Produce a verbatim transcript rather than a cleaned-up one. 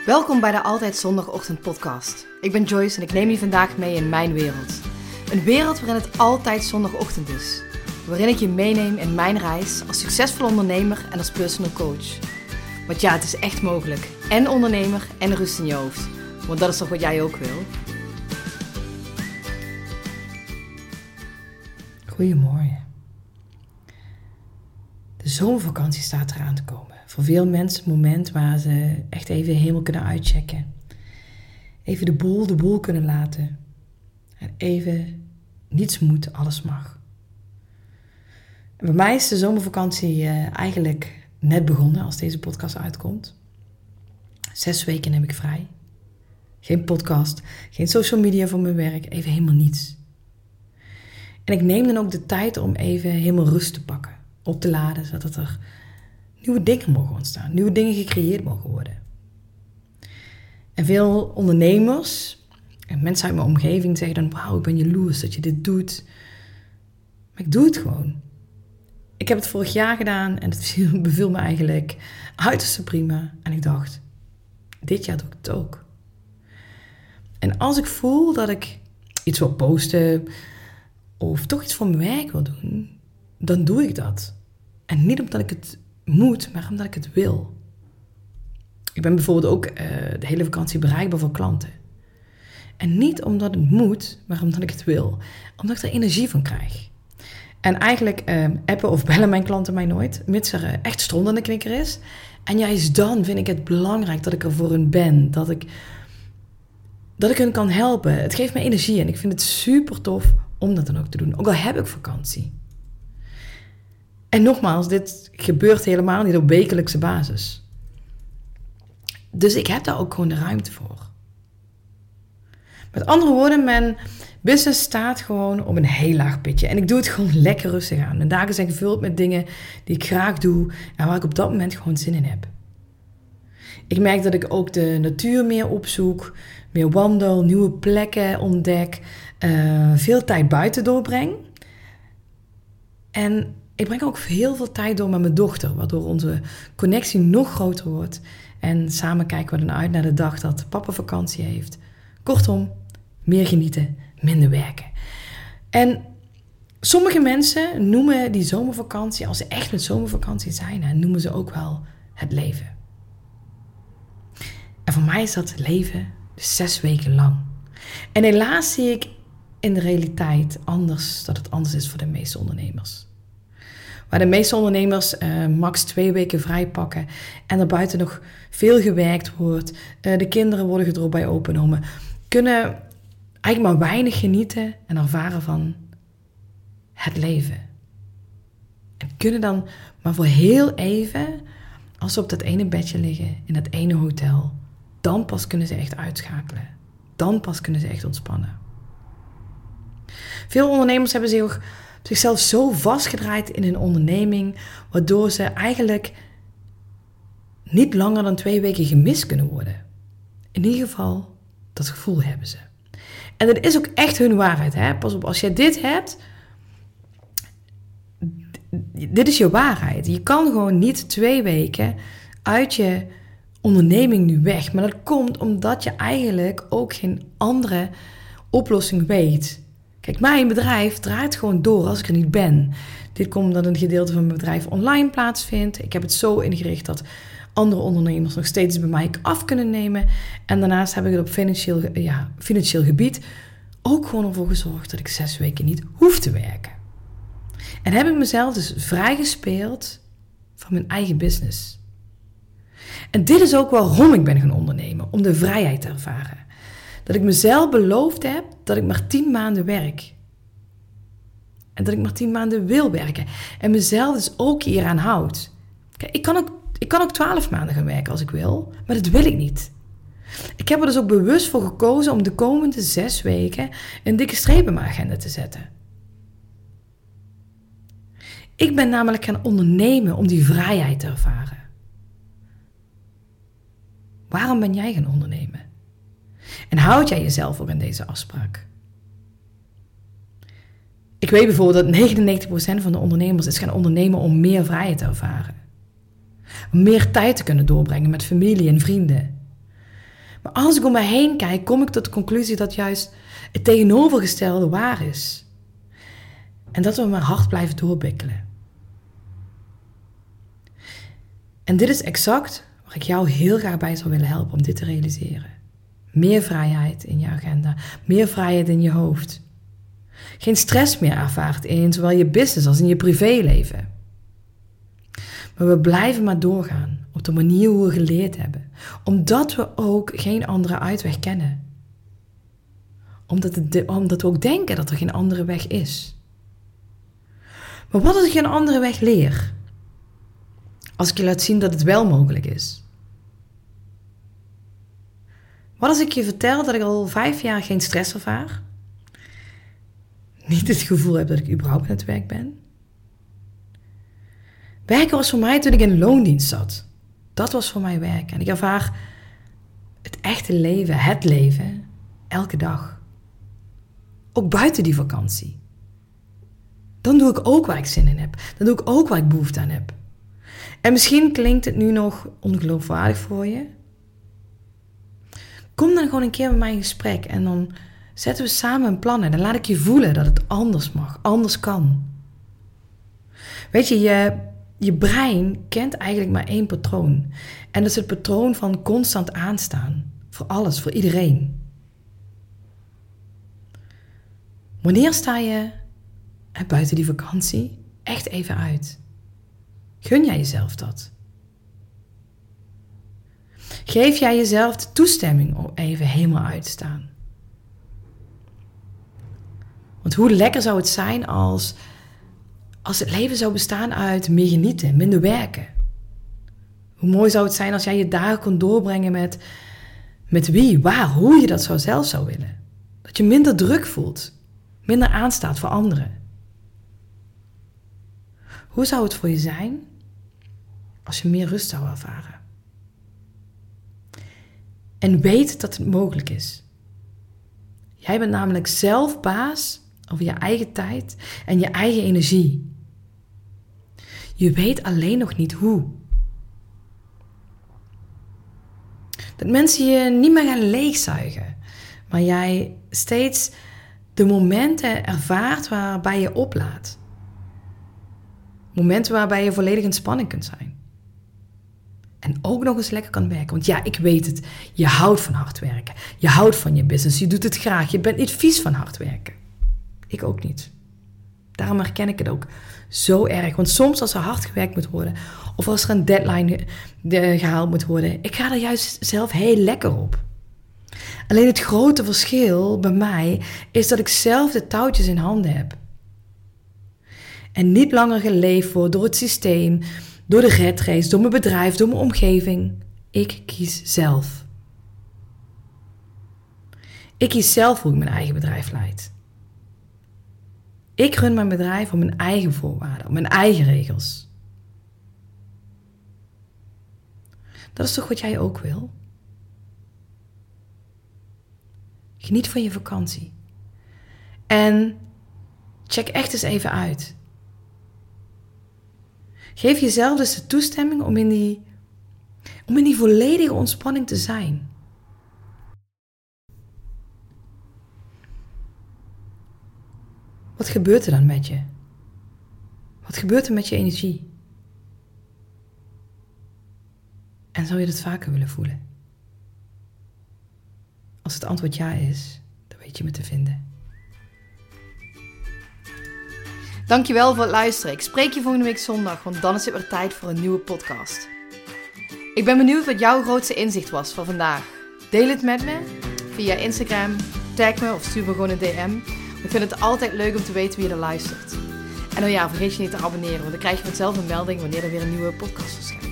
Welkom bij de Altijd Zondagochtend podcast. Ik ben Joyce en ik neem je vandaag mee in mijn wereld. Een wereld waarin het altijd zondagochtend is. Waarin ik je meeneem in mijn reis als succesvol ondernemer en als personal coach. Want ja, het is echt mogelijk. En ondernemer en rust in je hoofd. Want dat is toch wat jij ook wil? Goedemorgen. De zomervakantie staat eraan te komen. Voor veel mensen een moment waar ze echt even helemaal kunnen uitchecken. Even de boel de boel kunnen laten. En even niets moet, alles mag. En bij mij is de zomervakantie uh, eigenlijk net begonnen als deze podcast uitkomt. Zes weken heb ik vrij. Geen podcast, geen social media voor mijn werk, even helemaal niets. En ik neem dan ook de tijd om even helemaal rust te pakken. Op te laden, zodat er nieuwe dingen mogen ontstaan. Nieuwe dingen gecreëerd mogen worden. En veel ondernemers en mensen uit mijn omgeving zeggen dan: wauw, ik ben jaloers dat je dit doet. Maar ik doe het gewoon. Ik heb het vorig jaar gedaan en het beviel me eigenlijk uiterst prima. En ik dacht, dit jaar doe ik het ook. En als ik voel dat ik iets wil posten of toch iets voor mijn werk wil doen, dan doe ik dat. En niet omdat ik het moet, maar omdat ik het wil. Ik ben bijvoorbeeld ook uh, de hele vakantie bereikbaar voor klanten. En niet omdat het moet, maar omdat ik het wil. Omdat ik er energie van krijg. En eigenlijk uh, appen of bellen mijn klanten mij nooit, mits er uh, echt stront aan de knikker is. En juist dan vind ik het belangrijk dat ik er voor hun ben. Dat ik, dat ik hun kan helpen. Het geeft me energie en ik vind het super tof om dat dan ook te doen. Ook al heb ik vakantie. En nogmaals, dit gebeurt helemaal niet op wekelijkse basis. Dus ik heb daar ook gewoon de ruimte voor. Met andere woorden, mijn business staat gewoon op een heel laag pitje. En ik doe het gewoon lekker rustig aan. Mijn dagen zijn gevuld met dingen die ik graag doe en waar ik op dat moment gewoon zin in heb. Ik merk dat ik ook de natuur meer opzoek, meer wandel, nieuwe plekken ontdek, uh, veel tijd buiten doorbreng. En ik breng ook heel veel tijd door met mijn dochter, waardoor onze connectie nog groter wordt. En samen kijken we dan uit naar de dag dat papa vakantie heeft. Kortom, meer genieten, minder werken. En sommige mensen noemen die zomervakantie, als ze echt met zomervakantie zijn, noemen ze ook wel het leven. En voor mij is dat leven dus zes weken lang. En helaas zie ik in de realiteit anders, dat het anders is voor de meeste ondernemers. Waar de meeste ondernemers uh, max twee weken vrij pakken en er buiten nog veel gewerkt wordt. Uh, de kinderen worden gedropt bij openomen. Kunnen eigenlijk maar weinig genieten en ervaren van het leven. En kunnen dan maar voor heel even, als ze op dat ene bedje liggen, in dat ene hotel, dan pas kunnen ze echt uitschakelen. Dan pas kunnen ze echt ontspannen. Veel ondernemers hebben zich zichzelf zo vastgedraaid in hun onderneming, waardoor ze eigenlijk niet langer dan twee weken gemist kunnen worden. In ieder geval, dat gevoel hebben ze. En dat is ook echt hun waarheid. Hè? Pas op, als je dit hebt, dit is je waarheid. Je kan gewoon niet twee weken uit je onderneming nu weg. Maar dat komt omdat je eigenlijk ook geen andere oplossing weet. Kijk, mijn bedrijf draait gewoon door als ik er niet ben. Dit komt omdat een gedeelte van mijn bedrijf online plaatsvindt. Ik heb het zo ingericht dat andere ondernemers nog steeds bij mij af kunnen nemen. En daarnaast heb ik het op financieel, ja, financieel gebied ook gewoon ervoor gezorgd dat ik zes weken niet hoef te werken. En heb ik mezelf dus vrijgespeeld van mijn eigen business. En dit is ook waarom ik ben gaan ondernemen, om de vrijheid te ervaren. Dat ik mezelf beloofd heb dat ik maar tien maanden werk. En dat ik maar tien maanden wil werken. En mezelf dus ook hieraan houd. Kijk, ik kan ook, ik kan ook twaalf maanden gaan werken als ik wil. Maar dat wil ik niet. Ik heb er dus ook bewust voor gekozen om de komende zes weken een dikke streep in mijn agenda te zetten. Ik ben namelijk gaan ondernemen om die vrijheid te ervaren. Waarom ben jij gaan ondernemen? En houd jij jezelf ook aan deze afspraak? Ik weet bijvoorbeeld dat negenennegentig procent van de ondernemers is gaan ondernemen om meer vrijheid te ervaren. Om meer tijd te kunnen doorbrengen met familie en vrienden. Maar als ik om me heen kijk, kom ik tot de conclusie dat juist het tegenovergestelde waar is. En dat we maar hard blijven doorbikkelen. En dit is exact waar ik jou heel graag bij zou willen helpen om dit te realiseren. Meer vrijheid in je agenda, meer vrijheid in je hoofd. Geen stress meer ervaart in zowel je business als in je privéleven. Maar we blijven maar doorgaan op de manier hoe we geleerd hebben. Omdat we ook geen andere uitweg kennen. Omdat, het, omdat we ook denken dat er geen andere weg is. Maar wat als ik een andere weg leer? Als ik je laat zien dat het wel mogelijk is? Wat als ik je vertel dat ik al vijf jaar geen stress ervaar? Niet het gevoel heb dat ik überhaupt aan het werk ben? Werken was voor mij toen ik in loondienst zat. Dat was voor mij werken. En ik ervaar het echte leven, het leven, elke dag. Ook buiten die vakantie. Dan doe ik ook waar ik zin in heb. Dan doe ik ook waar ik behoefte aan heb. En misschien klinkt het nu nog ongeloofwaardig voor je. Kom dan gewoon een keer met mij in gesprek en dan zetten we samen een plan en dan laat ik je voelen dat het anders mag, anders kan. Weet je, je, je brein kent eigenlijk maar één patroon. En dat is het patroon van constant aanstaan. Voor alles, voor iedereen. Wanneer sta je buiten die vakantie echt even uit? Gun jij jezelf dat? Geef jij jezelf de toestemming om even helemaal uit te staan? Want hoe lekker zou het zijn als, als het leven zou bestaan uit meer genieten, minder werken? Hoe mooi zou het zijn als jij je dagen kon doorbrengen met, met wie, waar, hoe je dat zo zelf zou willen? Dat je minder druk voelt, minder aanstaat voor anderen. Hoe zou het voor je zijn als je meer rust zou ervaren? En weet dat het mogelijk is. Jij bent namelijk zelf baas over je eigen tijd en je eigen energie. Je weet alleen nog niet hoe. Dat mensen je niet meer gaan leegzuigen, maar jij steeds de momenten ervaart waarbij je oplaadt. Momenten waarbij je volledig in spanning kunt zijn. En ook nog eens lekker kan werken. Want ja, ik weet het. Je houdt van hard werken. Je houdt van je business. Je doet het graag. Je bent niet vies van hard werken. Ik ook niet. Daarom herken ik het ook zo erg. Want soms als er hard gewerkt moet worden, of als er een deadline gehaald moet worden, ik ga er juist zelf heel lekker op. Alleen het grote verschil bij mij is dat ik zelf de touwtjes in handen heb. En niet langer geleefd word door het systeem, door de red race, door mijn bedrijf, door mijn omgeving. Ik kies zelf. Ik kies zelf hoe ik mijn eigen bedrijf leid. Ik run mijn bedrijf op mijn eigen voorwaarden, op mijn eigen regels. Dat is toch wat jij ook wil? Geniet van je vakantie. En check echt eens even uit. Geef jezelf dus de toestemming om in die, om in die volledige ontspanning te zijn. Wat gebeurt er dan met je? Wat gebeurt er met je energie? En zou je dat vaker willen voelen? Als het antwoord ja is, dan weet je me te vinden. Dankjewel voor het luisteren. Ik spreek je volgende week zondag, want dan is het weer tijd voor een nieuwe podcast. Ik ben benieuwd wat jouw grootste inzicht was van vandaag. Deel het met me via Instagram, tag me of stuur me gewoon een D M. Ik vind het altijd leuk om te weten wie je er luistert. En dan ja, vergeet je niet te abonneren, want dan krijg je vanzelf een melding wanneer er weer een nieuwe podcast verschijnt.